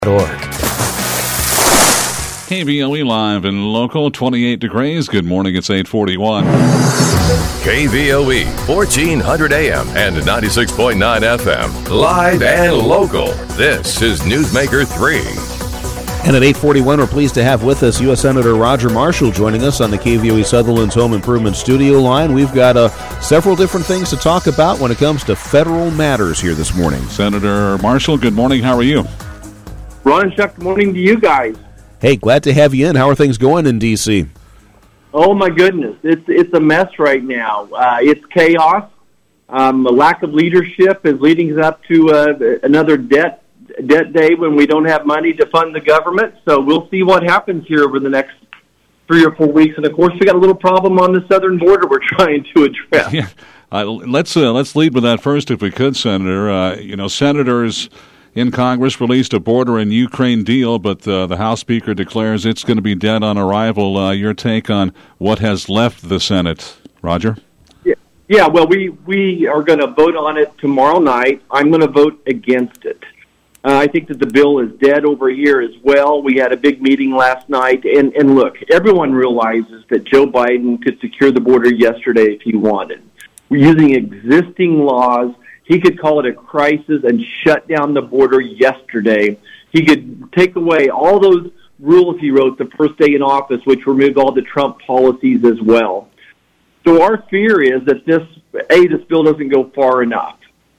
KVOE live and local, 28 degrees. Good morning, it's 8:41. KVOE, 1400 AM and 96.9 FM. Live and local. This is Newsmaker 3. And at 8:41, we're pleased to have with us U.S. Senator Roger Marshall joining us on the KVOE Sutherland's Home Improvement Studio line. We've got several different things to talk about when it comes to federal matters here this morning. Senator Marshall, good morning. How are you? Ron and Chuck, good morning to you guys. Hey, glad to have you in. How are things going in D.C.? Oh, my goodness. It's a mess right now. It's chaos. A lack of leadership is leading us up to another debt day when we don't have money to fund the government. So we'll see what happens here over the next 3 or 4 weeks. And, of course, we got a little problem on the southern border we're trying to address. Yeah. Let's lead with that first, if we could, Senator. Senators in Congress released a border in Ukraine deal, but the House Speaker declares it's going to be dead on arrival. Your take on what has left the Senate, Roger? Yeah. Well, we are going to vote on it tomorrow night. I'm going to vote against it. I think that the bill is dead over here as well. We had a big meeting last night, and look, everyone realizes that Joe Biden could secure the border yesterday if he wanted. We're using existing laws. He could call it a crisis and shut down the border yesterday. He could take away all those rules he wrote the first day in office, which removed all the Trump policies as well. So our fear is that this bill doesn't go far enough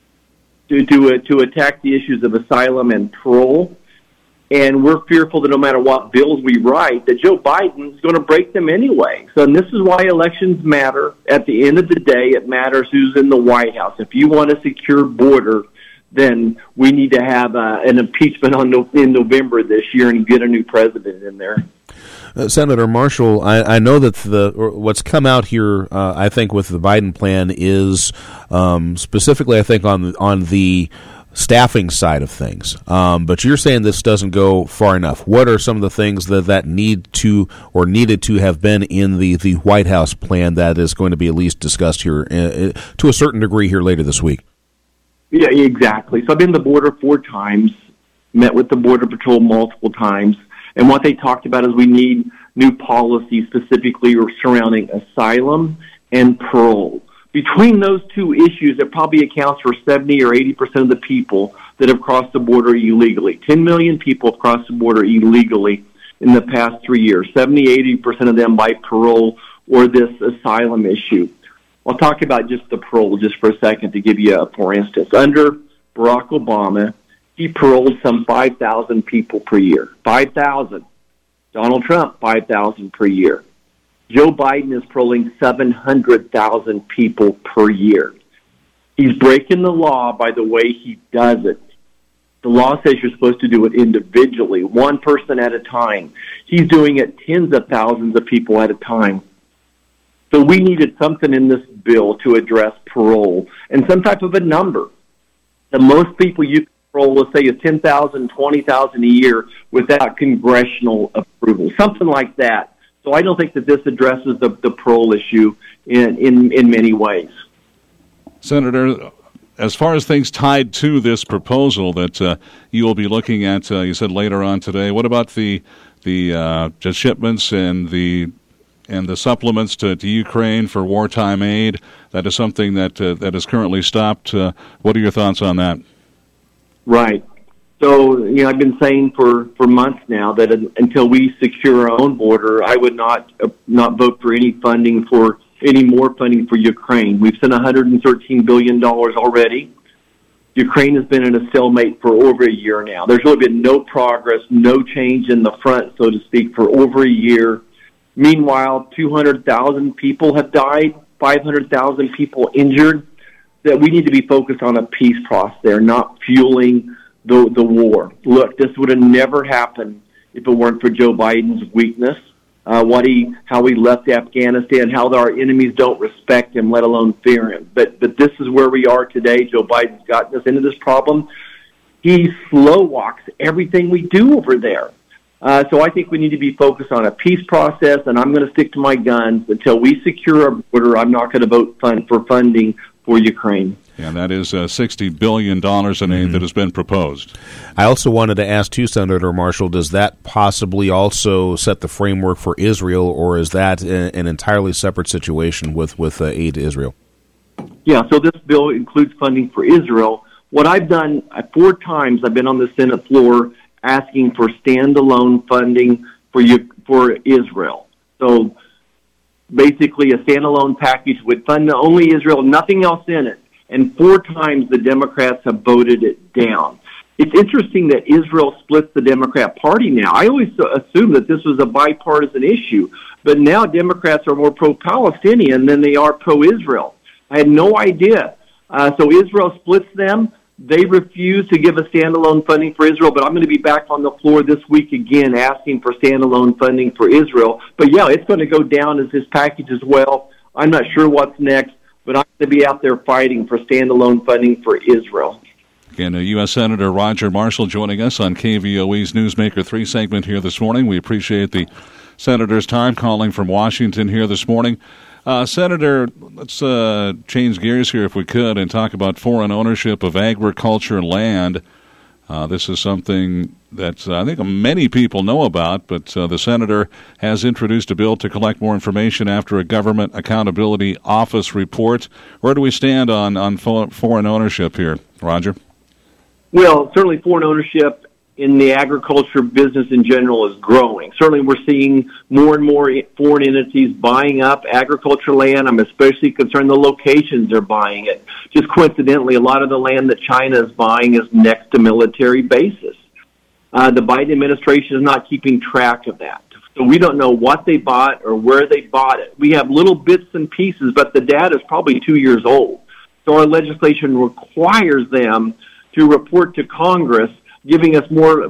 to attack the issues of asylum and parole. And we're fearful that no matter what bills we write, that Joe Biden is going to break them anyway. So and this is why elections matter. At the end of the day, it matters who's in the White House. If you want a secure border, then we need to have an impeachment in November this year and get a new president in there. Senator Marshall, I know that what's come out here, I think, with the Biden plan is specifically, I think, on the staffing side of things. But you're saying this doesn't go far enough. What are some of the things that need to or needed to have been in the White House plan that is going to be at least discussed here to a certain degree here later this week? Yeah, exactly. So I've been to the border 4 times, met with the Border Patrol multiple times, and what they talked about is we need new policies specifically surrounding asylum and parole. Between those two issues, it probably accounts for 70 or 80% of the people that have crossed the border illegally. 10 million people have crossed the border illegally in the past 3 years, 70, 80% of them by parole or this asylum issue. I'll talk about just the parole just for a second to give you a for instance. Under Barack Obama, he paroled some 5,000 people per year. 5,000. Donald Trump, 5,000 per year. Joe Biden is paroling 700,000 people per year. He's breaking the law by the way he does it. The law says you're supposed to do it individually, one person at a time. He's doing it tens of thousands of people at a time. So we needed something in this bill to address parole and some type of a number. The most people you can parole, let's say, is 10,000, 20,000 a year without congressional approval, something like that. So I don't think that this addresses the parole issue in many ways. Senator, as far as things tied to this proposal that you will be looking at, you said later on today, what about the shipments and the supplements to Ukraine for wartime aid? That is something that is currently stopped. What are your thoughts on that? Right. So, I've been saying for months now that until we secure our own border, I would not vote for any more funding for Ukraine. We've sent $113 billion already. Ukraine has been in a stalemate for over a year now. There's really been no progress, no change in the front, so to speak, for over a year. Meanwhile, 200,000 people have died, 500,000 people injured. That we need to be focused on a peace process there, not fueling the war. Look, this would have never happened if it weren't for Joe Biden's weakness, how he left Afghanistan, how our enemies don't respect him, let alone fear him. But this is where we are today. Joe Biden's gotten us into this problem. He slow walks everything we do over there. So I think we need to be focused on a peace process, and I'm going to stick to my guns. Until we secure our border, I'm not going to vote for funding for Ukraine. And that is $60 billion in aid that has been proposed. I also wanted to ask, too, Senator Marshall, does that possibly also set the framework for Israel, or is that an entirely separate situation with aid to Israel? Yeah, so this bill includes funding for Israel. What I've done 4 times, I've been on the Senate floor asking for standalone funding for Israel. So basically a standalone package would fund only Israel, nothing else in it. And 4 times the Democrats have voted it down. It's interesting that Israel splits the Democrat Party now. I always assumed that this was a bipartisan issue, but now Democrats are more pro-Palestinian than they are pro-Israel. I had no idea. So Israel splits them. They refuse to give a standalone funding for Israel, but I'm going to be back on the floor this week again asking for standalone funding for Israel. But, yeah, it's going to go down as this package as well. I'm not sure what's next, but I'm going to be out there fighting for standalone funding for Israel. Again, U.S. Senator Roger Marshall joining us on KVOE's Newsmaker 3 segment here this morning. We appreciate the Senator's time calling from Washington here this morning. Senator, let's change gears here if we could and talk about foreign ownership of agriculture land. This is something that I think many people know about, but the Senator has introduced a bill to collect more information after a Government Accountability Office report. Where do we stand on foreign ownership here, Roger? Well, certainly foreign ownership in the agriculture business in general is growing. Certainly we're seeing more and more foreign entities buying up agriculture land. I'm especially concerned the locations they're buying it. Just coincidentally, a lot of the land that China is buying is next to military bases. The Biden administration is not keeping track of that. So we don't know what they bought or where they bought it. We have little bits and pieces, but the data is probably 2 years old. So our legislation requires them to report to Congress, giving us more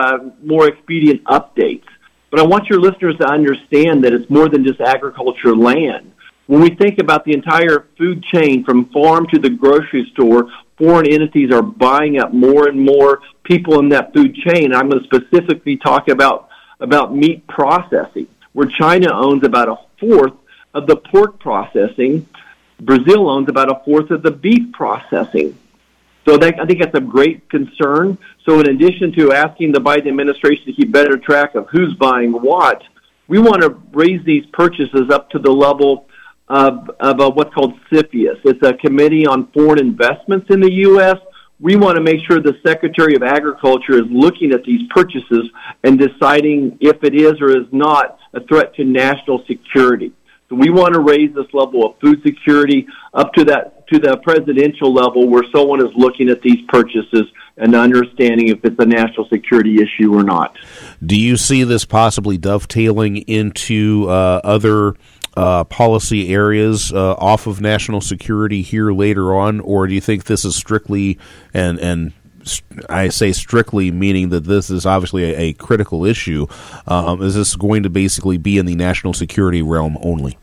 expedient updates. But I want your listeners to understand that it's more than just agriculture land. When we think about the entire food chain from farm to the grocery store, foreign entities are buying up more and more people in that food chain. I'm going to specifically talk about meat processing, where China owns about 1/4 of the pork processing. Brazil owns about 1/4 of the beef processing. So I think that's a great concern. So in addition to asking the Biden administration to keep better track of who's buying what, we want to raise these purchases up to the level of what's called CFIUS. It's a Committee on Foreign Investments in the U.S. We want to make sure the Secretary of Agriculture is looking at these purchases and deciding if it is or is not a threat to national security. So we want to raise this level of food security up to the presidential level where someone is looking at these purchases and understanding if it's a national security issue or not. Do you see this possibly dovetailing into other policy areas off of national security here later on, or do you think this is strictly, and I say strictly meaning that this is obviously a critical issue, is this going to basically be in the national security realm only?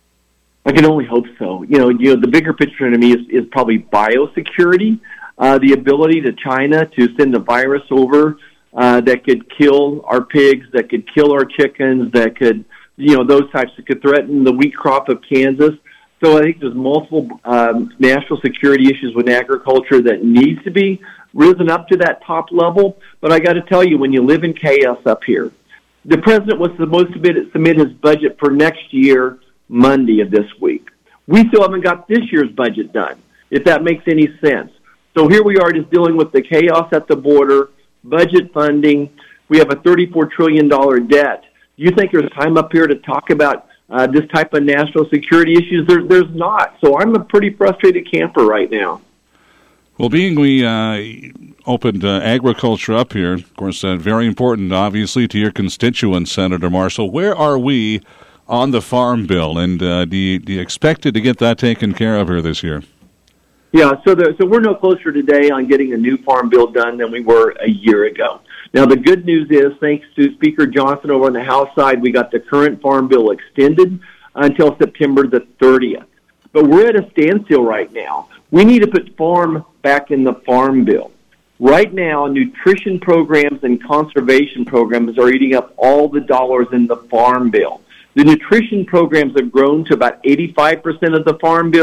I can only hope so. You know, the bigger picture to me is probably biosecurity, the ability to China to send a virus over that could kill our pigs, that could kill our chickens, that could, those types that could threaten the wheat crop of Kansas. So I think there's multiple national security issues with agriculture that needs to be risen up to that top level. But I got to tell you, when you live in chaos up here, the president was supposed to submit his budget for next year Monday of this week. We still haven't got this year's budget done, if that makes any sense. So here we are just dealing with the chaos at the border, budget funding. We have a $34 trillion debt. Do you think there's time up here to talk about this type of national security issues? There's not. So I'm a pretty frustrated camper right now. Well, being we opened agriculture up here, of course, very important, obviously, to your constituents, Senator Marshall. Where are we on the Farm Bill, and do you expect to get that taken care of here this year? Yeah, so we're no closer today on getting a new Farm Bill done than we were a year ago. Now, the good news is, thanks to Speaker Johnson over on the House side, we got the current Farm Bill extended until September the 30th. But we're at a standstill right now. We need to put farm back in the Farm Bill. Right now, nutrition programs and conservation programs are eating up all the dollars in the Farm Bill. The nutrition programs have grown to about 85% of the Farm Bill.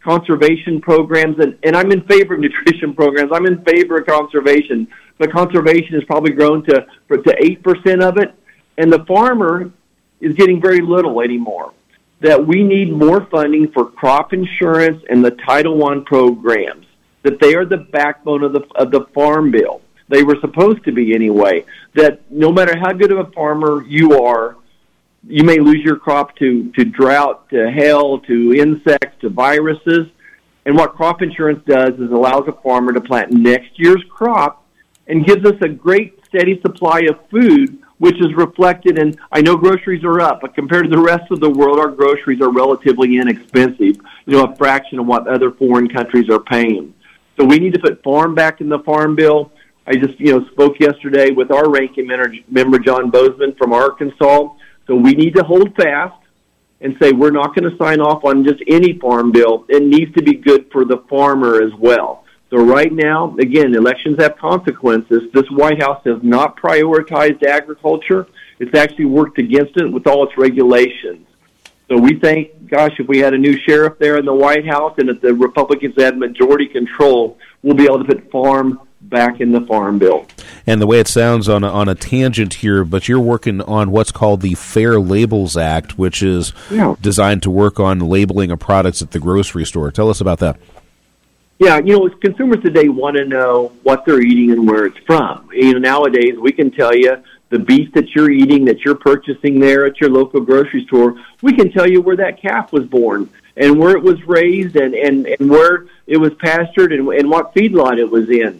conservation programs, and I'm in favor of nutrition programs. I'm in favor of conservation, but conservation has probably grown to 8% of it, and the farmer is getting very little anymore. That we need more funding for crop insurance and the Title I programs, that they are the backbone of the Farm Bill. They were supposed to be anyway, that no matter how good of a farmer you are, you may lose your crop to drought, to hail, to insects, to viruses. And what crop insurance does is allows a farmer to plant next year's crop and gives us a great steady supply of food, which is reflected in, I know groceries are up, but compared to the rest of the world, our groceries are relatively inexpensive, a fraction of what other foreign countries are paying. So we need to put farm back in the Farm Bill. I just, spoke yesterday with our ranking member, John Bozeman from Arkansas. So we need to hold fast and say we're not going to sign off on just any farm bill. It needs to be good for the farmer as well. So right now, again, elections have consequences. This White House has not prioritized agriculture. It's actually worked against it with all its regulations. So we think, gosh, if we had a new sheriff there in the White House and if the Republicans had majority control, we'll be able to put farm back in the Farm Bill. And the way it sounds on a tangent here, but you're working on what's called the Fair Labels Act, which is designed to work on labeling of products at the grocery store. Tell us about that. Yeah, consumers today want to know what they're eating and where it's from. Nowadays we can tell you the beef that you're eating, that you're purchasing there at your local grocery store, we can tell you where that calf was born and where it was raised and where it was pastured and what feedlot it was in.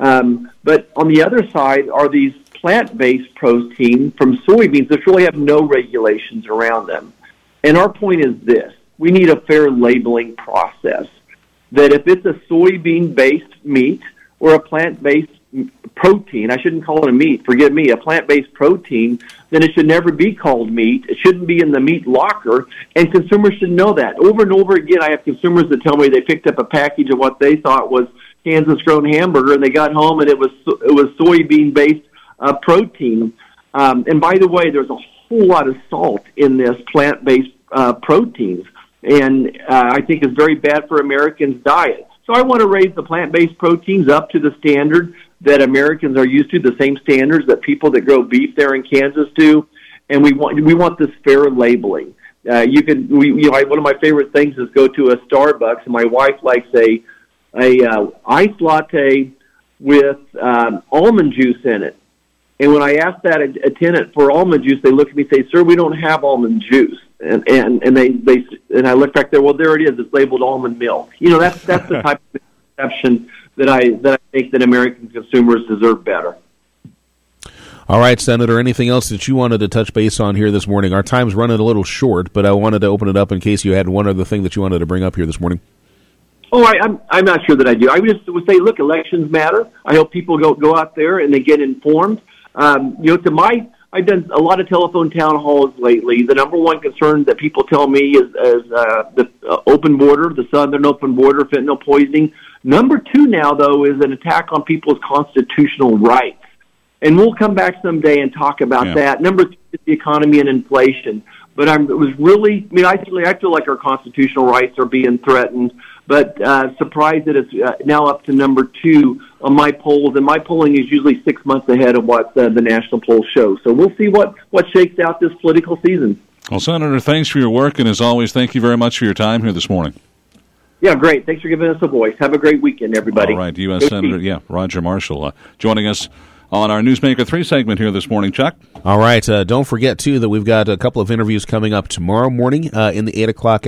But on the other side are these plant-based protein from soybeans that really have no regulations around them. And our point is this. We need a fair labeling process. That if it's a soybean-based meat or a plant-based protein, I shouldn't call it a meat, forgive me, a plant-based protein, then it should never be called meat. It shouldn't be in the meat locker, and consumers should know that. Over and over again, I have consumers that tell me they picked up a package of what they thought was Kansas-grown hamburger, and they got home, and it was soybean-based protein. And by the way, there's a whole lot of salt in this plant-based proteins, and I think it's very bad for Americans' diet. So I want to raise the plant-based proteins up to the standard that Americans are used to, the same standards that people that grow beef there in Kansas do, and we want this fair labeling. One of my favorite things is go to a Starbucks, and my wife likes a iced latte with almond juice in it. And when I asked that attendant for almond juice, they look at me and say, "Sir, we don't have almond juice." And I look back there. Well, there it is. It's labeled almond milk. That's the type of exception that I think that American consumers deserve better. All right, Senator. Anything else that you wanted to touch base on here this morning? Our time's running a little short, but I wanted to open it up in case you had one other thing that you wanted to bring up here this morning. Oh, I'm not sure that I do. I would say, look, elections matter. I hope people go out there and they get informed. I've done a lot of telephone town halls lately. The number one concern that people tell me is the open border, the southern open border, fentanyl poisoning. Number two now, though, is an attack on people's constitutional rights. And we'll come back someday and talk about that. Number three is the economy and inflation. But I feel like our constitutional rights are being threatened, but surprised that it's now up to number two on my polls, and my polling is usually 6 months ahead of what the national polls show. So we'll see what shakes out this political season. Well, Senator, thanks for your work, and as always, thank you very much for your time here this morning. Yeah, great. Thanks for giving us a voice. Have a great weekend, everybody. All right, U.S. Senator, Roger Marshall joining us on our Newsmaker 3 segment here this morning. Chuck? All right, don't forget, too, that we've got a couple of interviews coming up tomorrow morning in the 8 o'clock